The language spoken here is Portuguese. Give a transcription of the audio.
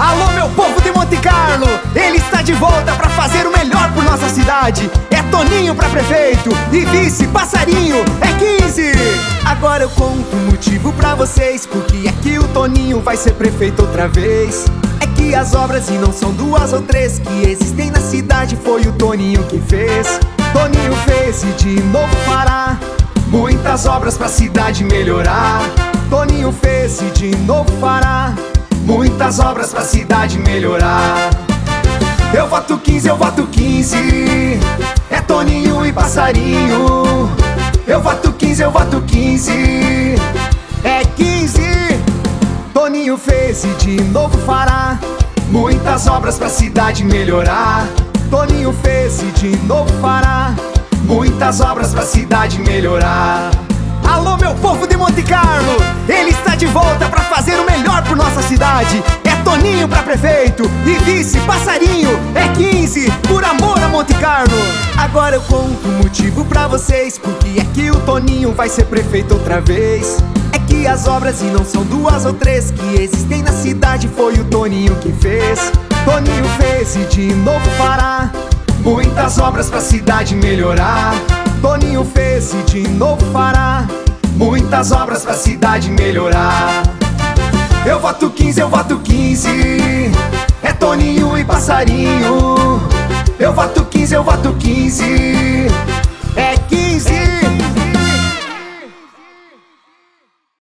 Alô, meu povo de Monte Carlo, ele está de volta pra fazer o melhor por nossa cidade. É Toninho pra prefeito e vice Passarinho é 15. Agora eu conto um motivo pra vocês, porque é que o Toninho vai ser prefeito outra vez. É que as obras, e não são duas ou três, que existem na cidade, foi o Toninho que fez. Toninho fez e de novo fará muitas obras pra cidade melhorar. Toninho fez e de novo fará muitas obras pra cidade melhorar. Eu voto 15, eu voto 15. É Toninho e Passarinho. Eu voto 15, eu voto 15. É 15. Toninho fez e de novo fará muitas obras pra cidade melhorar. Toninho fez e de novo fará muitas obras pra cidade melhorar. Alô, meu povo de Monte Carlo, ele está de volta pra fazer o melhor por nossa cidade. É Toninho pra prefeito e vice Passarinho é 15, por amor a Monte Carlo. Agora eu conto um motivo pra vocês, porque é que o Toninho vai ser prefeito outra vez. É que as obras, e não são duas ou três, que existem na cidade, foi o Toninho que fez. Toninho fez e de novo fará muitas obras pra cidade melhorar. Toninho fez e de novo fará muitas obras pra cidade melhorar. Eu voto 15, eu voto 15. É Toninho e Passarinho. Eu voto 15, eu voto 15. É 15.